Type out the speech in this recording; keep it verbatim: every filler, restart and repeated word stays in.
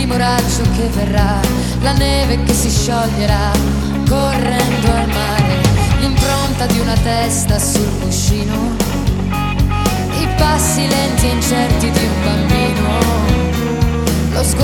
primo raggio che verrà, la neve che si scioglierà correndo al mare, l'impronta di una testa sul cuscino, i passi lenti e incerti di un bambino, lo sguardo